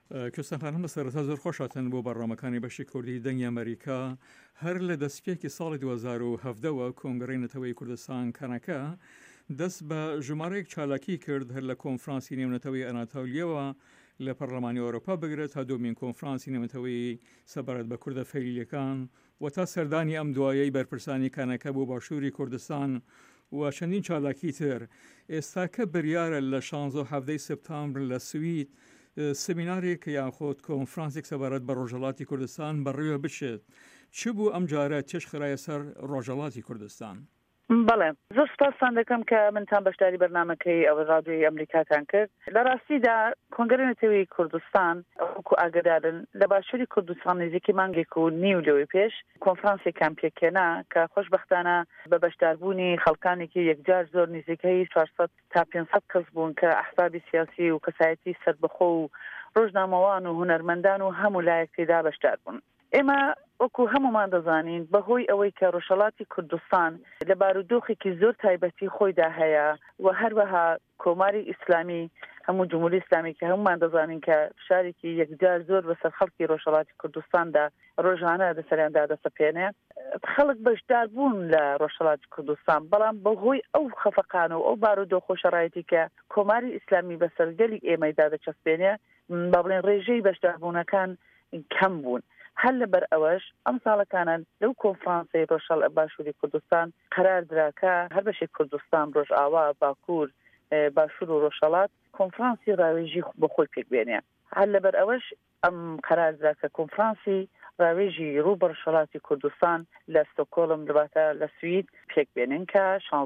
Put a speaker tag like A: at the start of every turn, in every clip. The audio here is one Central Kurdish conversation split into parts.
A: کوێستانخانم بە سەرەتا زۆر خۆشاتن بۆ بەڕامەکانی بەشی کوردی دەنگی ئەمریکا هەر لە دەستپێکی ساڵی 2017ەوە کۆنگرەی نەتەوەی کوردستان کەنەکە دەست بە ژمارەیەک چالاکی کرد هەر لە کۆنفرانسی نێونەتەوەی ئەناتالیەوە لە پەرلەمانی ئەوروپا بگرێت تا دومین کۆنفرانسی نێونەتەوەی سەبارەت بە کوردە فەیلیەکان و تا سەردانی ئەم دوایەی بەرپرسانی کەنەکە بۆ باشووری کوردستان و چەندین چالاکی تر. ئێستا کە بریارە لە 16 سپتامبر لە سوید سمینارێک یاخۆت کۆنفرانسێک سەبارەت بە ڕۆژهەڵاتی کوردستان بەڕێوە بچێت. چ بوو ئەم جارە چێژ خرایە سەر ڕۆژهەڵاتی کوردستان؟
B: بەڵێ زۆر سپاسان دەکەم کە منتان بەشداری بەرنامەکەی ئەوە ڕادیۆی ئەمریکاتان کرد. لە ڕاستیدا کۆنگرەی نەتەوەی کوردستان وەکو ئاگادارن لە باشووری کوردستان نزیکی مانگێک و نیو لەوەی پێش کۆنفرانسێکیان پێکێنا کە خۆشبەختانە بە بەشداربوونی خەڵکانێکی یەکجار زۆر نزیکەی 400 تا 500 کەس بوون کە ئەحزابی سیاسی و کەسایەتی سەربەخۆ و ڕۆژنامەوان و هونەرمەندان و هەموو لایەک تێدا بەشدار بوون. ئێمە وەکو هەمومان دەزانین بەهۆی ئەوەی کە ڕۆژهەڵاتی کوردستان لە بارودۆخێکی زۆر تایبەتی خۆیدا هەیە و هەروەها کۆماری ئیسلامی هەموو جمهوری ئیسلامی کە هەمومان دەزانین کە شارێکی یەکجار زۆر بەسەر خەڵکی ڕۆژهەڵاتی کوردستاندا ڕۆژانە لەسەریاندا دەسەپێنێ خەڵک بەشدار بوون لە ڕۆژهەڵاتی کوردستان، بەڵام بەهۆی ئەو خەفەقان و ئەو بارودۆخ و شەڕایەتی کە کۆماری ئیسلامی بەسەرگەلی ئێمەیدا دەچەسپێنێ با بڵێن ڕێژەی بەشداربوونەکان کەم بوون. هەر لەبەر ئەوەش ئەم ساڵەکانە لەو کۆنفرانسی ڕۆژهەڵ باشووری کوردستان قەرار دراکە هەر بەشێک کوردستان ڕۆژئاوا باکوور باشوور و ڕۆژهەڵات کۆنفرانسی ڕاوێژی بۆ خۆی پێکبێنێ. هەر لەبەر ئەوەش ئەم قەرار دراکە کۆنفرانسی ڕاوێژی ڕوو بە ڕۆژهەڵاتی کوردستان لە ستۆکۆڵم لەباتە لە سوید پێکبێنن کە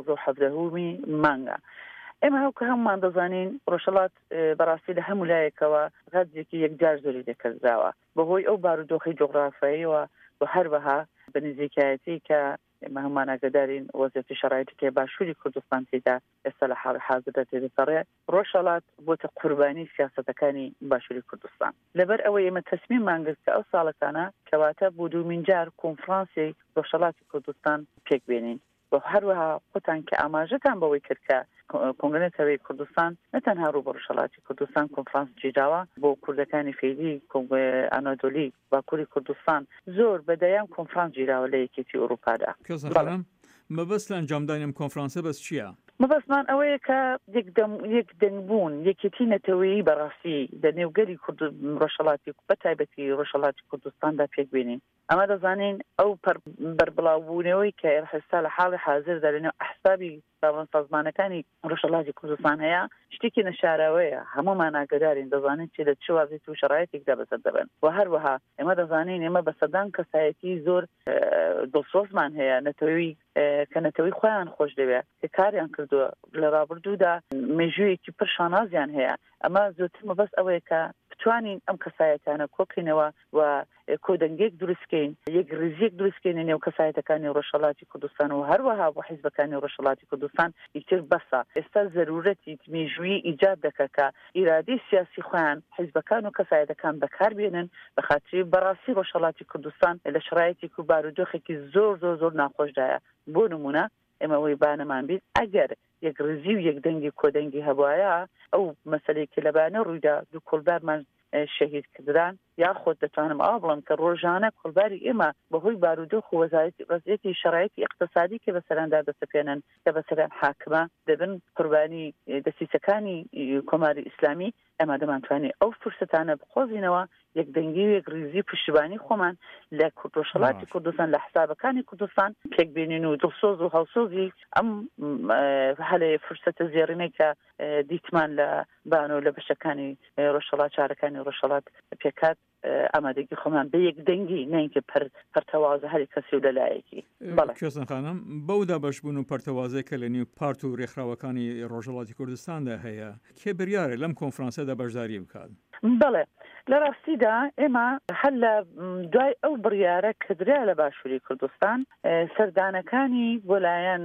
B: 16 مانگە. ئێمە هەوکە هەمومان دەزانین ڕۆژهەڵات بەڕاستی لە هەموو لایەکەوە غەزێکی یەکجار زۆری دەکەسراوە بەهۆی ئەو بارودۆخی جوغرافیاییەوە و هەروەها بە نزیکایەتی کە ئێمە هەمومان ئاگادارین وەزعەتی شەڕایەتی کە باشووری کوردستان تێدا ئێستا لە حاڵی حاضردا تێدەگەڕێ ڕۆژهەڵات بۆتە قوربانی سیاسەتەکانی باشووری کوردستان. لەبەر ئەوەی ئێمە تەسمیممان گرت کە ئەو ساڵەکانە کەواتە بۆ دومین جار کۆنفرانسی ڕۆژهەڵاتی کوردستان پێکبێنین و هەروەها خۆتان کە ئاماژەتان بەوەی کرد کە کۆنگرەی نەتەوەی کوردستان نەتەنها ڕوو بە ڕۆژهەڵاتی کوردستان کۆنفرانس گیراوە بۆ کوردەکانی فێری ئانادۆلی باکووری کوردستان زۆر بەدەیان کۆنفرانس گیراوە لە یەکێتی ئەوروپادا.
A: مەبەست لە ئەنجامدانی ئەم کۆنفرانسە بەس چییە؟
B: مەبەستمان ئەوەیە کە یەک دەنگبوون یەکێتی نەتەوەیی بەڕاستی لە نێوگەری ڕۆژهەڵاتی بە تایبەتی ڕۆژهەڵاتی کوردستاندا پێکبێنین. ئەمە دەزانین ئەو بەربڵاوبوونەوەی کە ئێستا لە حاڵی حاضردا لەنێو ئەحزابی سازمانەکانی ڕۆژهەڵاتی کوردستان هەیە شتێکی نەشاراوەیە. هەموومان ئاگادارین دەزانین چی لە چ وازێت و شەڕایەتێکدا بەسەر دەبن و هەروەها ئێمە دەزانین ئێمە بە سەدان کەسایەتی زۆر دڵسۆزمان هەیە نەتەوەی کە نەتەوەی خۆیان خۆش دەوێت کە کاریان کردووە لە ڕابردوودا مێژوویەکی پڕ شانازیان هەیە. ئەمە زۆرتر مەبەست ئەوەیە کە بتوانین ئەم کەسایەتانە کۆکەینەوە و کۆدەنگێک دروستکەین یەک ڕێزیەک دروستکەین نێو کەسایەتەکانی ڕۆژهەڵاتی کوردستان و هەروەها بۆ حیزبەکانی ڕۆژهەڵاتی کوردستان ئیتر بەسە. ئێستا زەرورەتی مێژووی ئیجاد دەکات کە ئیرادەی سیاسی خۆیان حیزبەکان و کەسایەتەکان بەکاربێنن بە خاطری بەڕاستی ڕۆژهەڵاتی کوردستان لە شەڕایەتی و بارودۆخێکی زۆر ناخۆشدایە. بۆ نمونە ئێمە وەی بانەمان بیت ئەگەر یەک ڕێزی و یەک دەنگی کۆدەنگی هەبوایە ئەو مەسەلەیەکی لەبانە ڕوویدا دوو کۆڵبارمان شەهید کردران یاخۆت دەتوانم ئاوا بڵم کە ڕۆژانە کۆڵباری ئێمە بەهۆی بارودۆخ و وەزعەتی شەڕایەتی ئیقتسادی کە بەسەراندا دەسەپێنن کە بەسەریان حاکمە دەبن قوربانی دەسیسەکانی کۆماری ئیسلامی. ئەمە دەمانتوانی ئەو فرسەتانە بخۆزینەوە یەک دەنگی و یەک ڕێزی پشتیبانی خۆمان لە ڕۆژهەڵاتی کوردستان لە حسابەکانی کوردستان پێکبێنین و دڵسۆز و هەڵسۆزی ئەم هەلەیە فرسەتە زێڕینەی کە دیتمان لە بانۆ لە بەشەکانی ڕۆژهەڵات چارەکانی ڕۆژهەڵات پێکات ئامادەگی خۆمان بە یەک دەنگی نەینکە پەرتەوازە هەری کەسی و لەلایەکی.
A: کوێستان خانم بەودا بەشبوون و پەرتەوازەیەکە لە نێو پارت و ڕێکخراوەکانی ڕۆژهەڵاتی کوردستاندا هەیە کێ بریارە لەم کۆنفرانسەدا بەشداری بکات؟
B: بەڵێ لە ڕاستیدا ئێمە هەر لە دوای ئەو بڕیارە کە درا لە باشووری کوردستان سەردانەکانی بۆلایەن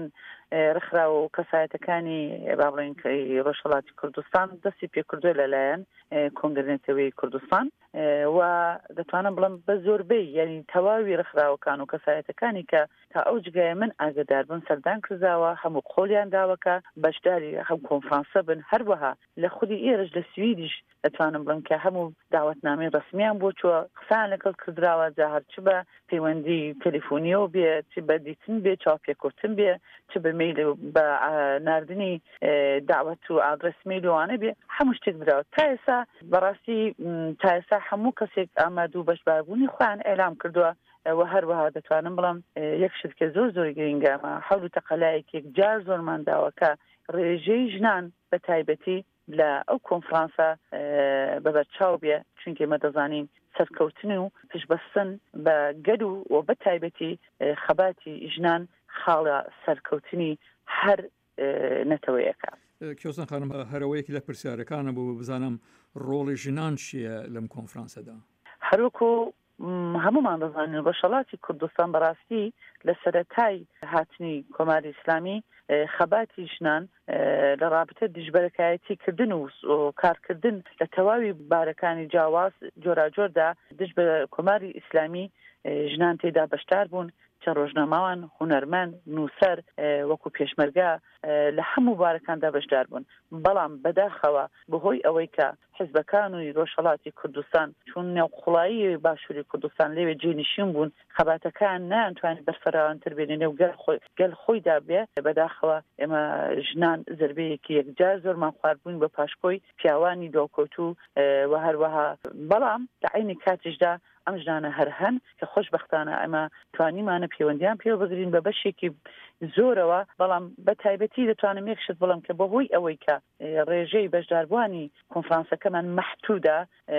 B: ڕخرا و کەسایەتەکانی با بڵێن ڕۆژهەڵاتی کوردستان دەستی پێکردووە لەلایەن کۆنگرێنەتەوەی کوردستان و دەتوانم بڵم بە زۆربەی یعنی تەواوی ڕخراوەکان و کەسایەتەکانی کە تا ئەو جگایە من ئاگدار بن سەردان کرداوە هەموو قۆڵیان داوەکە بەشداری هەم کۆنفرانسە بن هەروەها لە خودی ئێرش لە سویدیش دەتوانم بڵم کە هەموو داوەتنامەی ڕسمیان بۆ چووە قسان لەگەڵ کردراوە جا هەرچ بە پەیوەندی تەلیفۆنیەوە بێ چ بە دیتن بێ چاوپێکوتن بێ چ بە میل بە ناردنی داوەت و ئادرس میلوانە بێ هەموو شتێک براوە تا ئێستا بەڕاستی تا ئێستا هەموو کەسێک ئامادە و بەشباربوونی خۆیان ئێلام کردووە و هەروەها دەتوانم بڵم یەک شت کە زۆر گرنگامە هەوڵ و تەقەلایەکێک جار زۆرمان داوەکە ڕێژەی ژنان بە تایبەتی لە ئەو کۆنفرانسە بەبەرچاو بێ چونکە ئێمە دەزانین سەرکەوتن و پشبەستن بە گەل و بە تایبەتی خەباتی ژنان خاڵە سەرکەوتنی هەر نەتەوەیەکە.
A: کێوسان خانم هەرەوەیەکی لە پرسیارەکانە بۆ بزانم ڕۆڵی ژنان چییە لەم کۆنفرانسەدا؟
B: هەروەکو هەمومان دەزانین ڕۆژهەڵاتی کوردستان بەڕاستی لە سەرەتای هاتنی کۆماری ئیسلامی خەباتی ژنان لە رابطە دژبەرەکایەتی کردن و کارکردن لە تەواوی بارەکانی جیاواز جۆراجۆردا دژ بە کۆماری ئیسلامی ژنان تێدا بەشدار بوون چەند ڕۆژنامەوان هونەرمەند نووسەر وەکو پێشمەرگە لە هەموو بارەکاندا بەشدار بوون بەڵام بەداخەوە بەهۆی ئەوەی کە حیزبەکان و ڕۆژهەڵاتی کوردستان چون نێوخوڵایی باشووری کوردستان لەوێ جێنشین بوون خەباتەکان نانتوانێت بەرفەراوانتر بێنێ و گەل خۆیدا بێ بەداخەوە ئێمە ژنان زربەیەکی یەکجار زۆرمان خواردبووین بە پاشکۆی پیاوانی دۆکۆت و هەروەها بەڵام لە عینی کاتیشدا ئەم ژنانە هەر هەن کە خۆشبەختانە ئەمە توانیمانە پەیوەندیان پێ بگرین بە بەشێکی زۆرەوە بەڵام بە تایبەتی دەتوانم یەکشت بڵم کە بەهۆی ئەوەی کە ڕێژەی بەشداربوانی کۆنفرانسەکەمان مەحدودە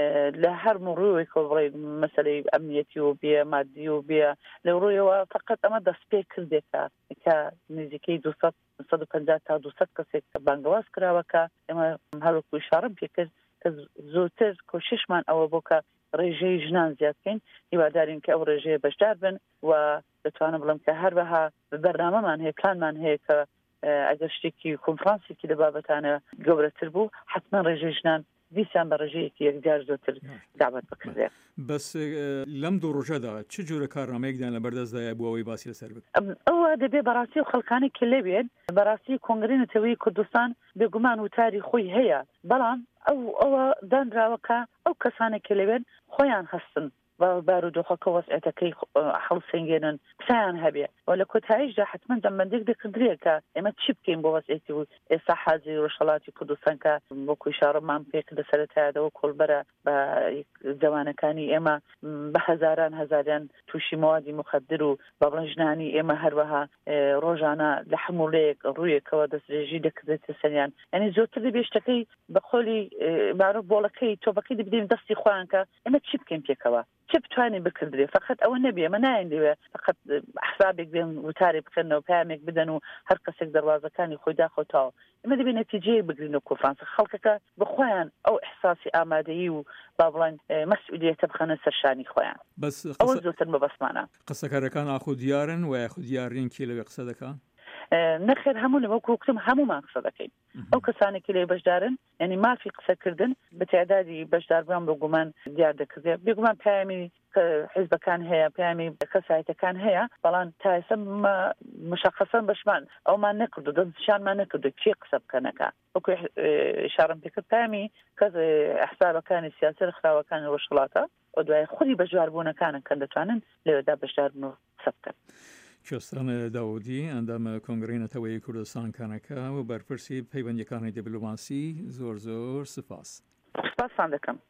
B: لە هەر ڕوویەک بڵێ مەسەلەی ئەمنیەتی و بێ مادی و بێ لە ڕوویەوە فقط ئەمە دەستپێ کردێکە کە نزیکەی 150 تا 200 کەسێک بانگەواز کراوەکە ئێمە هەروەکو ئیشارەم پێکرد کە زۆرتر کۆششمان ئەوە بۆ کە ڕێژەی ژنان زیادکەین هیوادارین کە ئەو ڕێژەیە بەشدار بن و دەتوانم بڵم کە هەروەها بەرنامەمان هەیە پلانمان هەیە کە ئەگەر شتێکی کۆنفرانسێکی لە بابەتانە گەورەتر بوو حتما ڕێژەی ژنان دیسان بە ڕێژەیەکی یەکجار زۆرتر داوەت بکردێت.
A: بەس لەم دوو ڕۆژەدا چ جۆرە کارنامەیەکدان لە بەردەستدایە بۆ ئەوەی باسی لەسەر بکەن؟
B: ئەوە دەبێ بەڕاستی و خەڵکانێکی لەبێت بەڕاستی کۆنگرێنەتەوەی کوردستان بێگومان وتاری خۆی هەیە بەڵام ئەوە دانراوەکە ئەو کەسانێکی لەوێن خۆیان هەستن بارودۆخەکە وەسعەتەکەی هەڵسەنگێنن قسەیان هەبێ و لە کۆتاییشدا حتمما جەمبەندێک دەکردرێت کە ئێمە چی بکەین بۆ وەسعەتی و ئێستا حاجی ڕۆژهەڵاتی کوردستان کە وەکو ئیشارەمان پێکردە سەرەتایەوە کۆڵبەرە بە جوانەکانی ئێمە بە هەزاریان تووشی موادی مخدر و بەڵێن ژنانی ئێمە هەروەها ڕۆژانە لە هەموو لەیەک ڕوویەکەوە دەستێژی دەکردێتە سەریان یعنی زۆرتر دەبێ شتەکەی بە خۆلی بارۆ بۆڵەکەی تۆپەکەی دەبدەین دەستی خۆیان کە ئێمە چی بکەین پێکەوە چ بتوانین بکردرێ فقط ئەوە نەبێ ئەمە نایەن لێوێ فقط حسابێک بێن وتارێک بکەنەوە پامێک بدەن و هەر کەسێک دەواازەکانی خۆی داخۆتاوە ئمە دەبێت نەتیجەیە بگرینەوە کۆنفرانسە خەڵکەکە بخۆیان ئەو ئەحساسی ئامادەیی و با بڵێن مەسئولیەتە بخەنە سەرشانی خۆیان ئەوە زۆرتر بەبەسمانە
A: قسەکارەکان ئاخۆ دیارن و یاخود دیارین کی لەوێ قسە دەکەن
B: نەخێر هەموو لەوە کوکتم هەمومان قسە دەکەین ئەو کەسانێکی لێ بەشدارن ینی مافی قسەکردن بە تعدادی بەشداربووان بە گومان دیار دەکردێت بێگومان پامی حیزبەکان هەیە پامی کەسایەتەکان هەیە بەڵام تا ئێستا مشخصەن بەشمان ئەومان نەکردو دەستشانمان نەکردو کێ قسە بکەنەکە وەکو ئیشارەم پێکرد پامی کەس ئەحسابەکانی سیاسی ڕخراوەکانی ڕۆژهەڵاتە و دوای خودی بەشداربوونەکانن کە دەتوانن لەوێدا بەشدار بن و قسە بکەن.
A: کێوسان داودی ئەندامە کۆنگرێنەتەوەی کوردستان کانەکە و بەرپرسی پەیوەندیەکانی دیپلۆماسی زۆر سپاس.
B: سپاسان دەکەم.